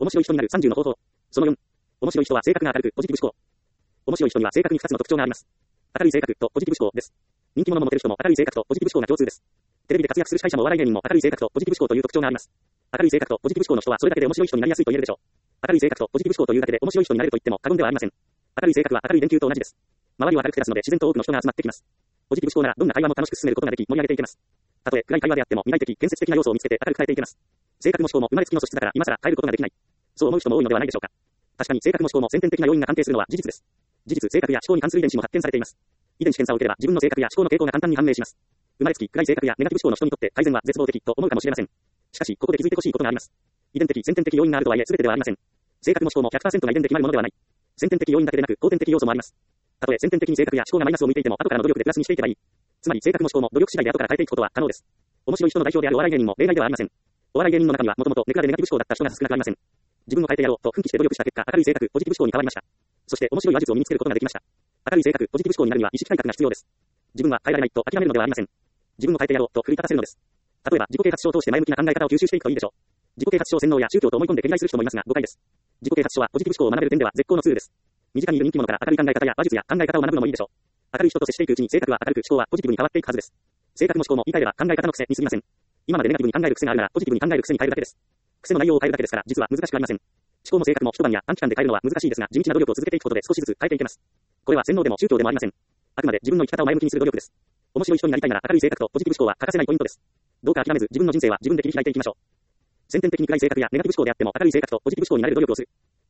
面白い人になる30の方法。その4。面白い人は性格が明るく、ポジティブ思考。面白い人には性格に2つの特徴があります。明るい性格とポジティブ思考です。人気者もモテる人も明るい性格とポジティブ思考が共通です。テレビで活躍する司会者もお笑い芸人も明るい性格とポジティブ思考という特徴があります。明るい性格とポジティブ思考の人はそれだけで面白い人になりやすいと言えるでしょう。明るい性格とポジティブ思考というだけで面白い人になれると言っても過言ではありません。明るい性格は明るい電球と同じです。周りを明るく照らすので自然と多くの人が集まってきます。ポジティブ思考ならどんな会話も楽しく進めることができ盛り上げていけます。たとえ暗い会話であっても未来的、建設的な要素を見つけて明るく変えていけます。性格も思考も生まれつきの素質だから今更変えることができない。そう思う人も多いのではないでしょうか。確かに性格も思考も先天的な要因が関係するのは事実です。事実、性格や思考に関する遺伝子も発見されています。遺伝子検査を受ければ自分の性格や思考の傾向が簡単に判明します。生まれつき暗い性格やネガティブ思考の人にとって改善は絶望的と思うかもしれません。しかしここで気づいてほしいことがあります。遺伝的、先天的要因があるとはいえ全てではありません。性格も思考も 100% が遺伝で決まるものではない。先天的要因だけでなく後天的要素もあります。たとえ先天的に性格や思考がマイナスを向いていても後からの努力でプラスにしていけばいい。つまり性格も思考も努力次第で後から変えていくことは可能です。面白い人の代表であるお笑い芸人も例外ではありません。お笑い芸人の中にはもともとネクラでネガティブ思考だった人が少なくありません。自分を変えてやろうと奮起して努力した結果、明るい性格、ポジティブ思考に変わりました。そして面白い話術を身につけることができました。明るい性格、ポジティブ思考になるには意識改革が必要です。自分は変えられないと諦めるのではありません。自分を変えてやろうと奮い立たせるのです。例えば自己啓発書を通して前向きな考え方を吸収していくといいでしょう。自己啓発書を洗脳や宗教と思い込んで毛嫌いする人もいますが誤解です。自己啓発書はポジティブ思考を学べる点では絶好のツールです。身近にいる人気者から明るい考え方や話術や考え方を学ぶのもいいでしょう。明るい人と接していくうちに性格は明るく思考はポジティブに変わっていくはずです。性格も思考も言い換えれば考え方の癖に過ぎません。今までネガティブに考える癖があるならポジティブに考える癖に変えるだけです。癖の内容を変えるだけですから実は難しくありません。思考も性格も一晩や短期間で変えるのは難しいですが地道な努力を続けていくことで少しずつ変えていけます。これは洗脳でも宗教でもありません。あくまで自分の生き方を前向きにする努力です。面白い人になりたいなら明るい性格とポジティブ思考は欠かせないポイントです。どうか諦めず自分の人生は自分で切り開いていきましょう。先天的に暗い性格やネガティブ思考であっても明るい性格とポジティブ思考になれる努力をする。